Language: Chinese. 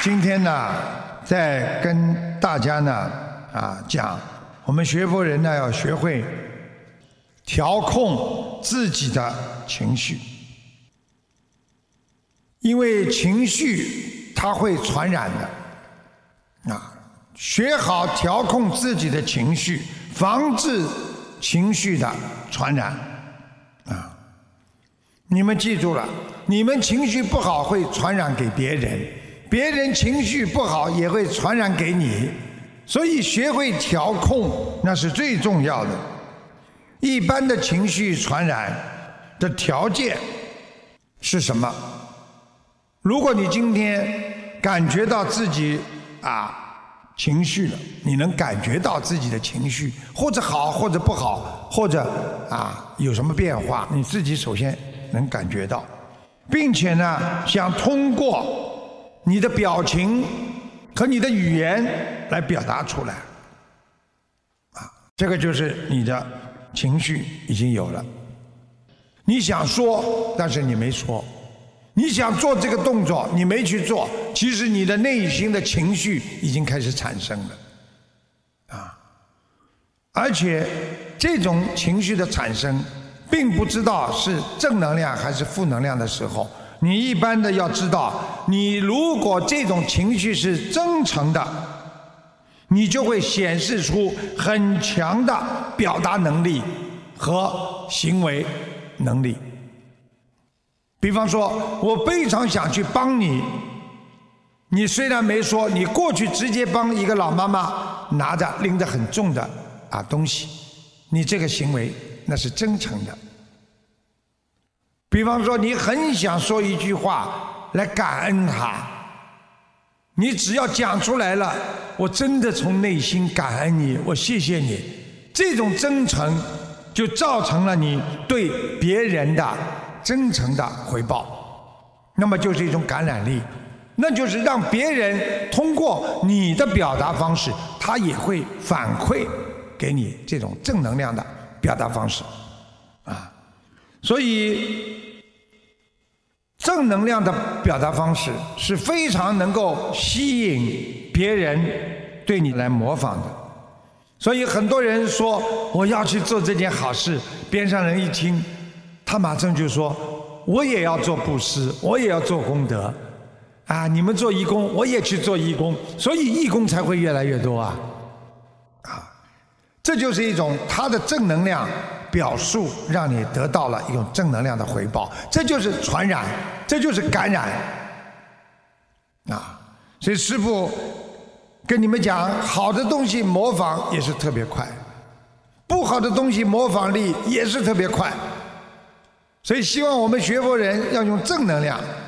今天呢，在跟大家呢讲，我们学佛人呢要学会调控自己的情绪，因为情绪它会传染的学好调控自己的情绪，防治情绪的传染你们记住了，你们情绪不好会传染给别人，别人情绪不好也会传染给你，所以学会调控那是最重要的。一般的情绪传染的条件是什么？如果你今天感觉到自己情绪了，你能感觉到自己的情绪或者好或者不好，或者有什么变化，你自己首先能感觉到，并且呢想通过你的表情和你的语言来表达出来这个就是你的情绪已经有了。你想说但是你没说，你想做这个动作你没去做，其实你的内心的情绪已经开始产生了而且这种情绪的产生并不知道是正能量还是负能量的时候，你一般的要知道，你如果这种情绪是真诚的，你就会显示出很强的表达能力和行为能力。比方说我非常想去帮你，你虽然没说，你过去直接帮一个老妈妈拿着拎着很重的东西，你这个行为那是真诚的。比方说你很想说一句话来感恩他，你只要讲出来了，我真的从内心感恩你，我谢谢你，这种真诚就造成了你对别人的真诚的回报，那么就是一种感染力，那就是让别人通过你的表达方式，他也会反馈给你这种正能量的表达方式所以正能量的表达方式是非常能够吸引别人对你来模仿的。所以很多人说我要去做这件好事，边上人一听，他马上就说我也要做布施，我也要做功德你们做义工我也去做义工，所以义工才会越来越多这就是一种他的正能量表述，让你得到了一种正能量的回报，这就是传染，这就是感染所以师父跟你们讲，好的东西模仿也是特别快，不好的东西模仿力也是特别快，所以希望我们学佛人要用正能量